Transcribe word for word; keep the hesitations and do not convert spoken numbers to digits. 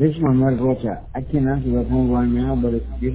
This is Manuel Rocha. I can answer the phone right now, but if you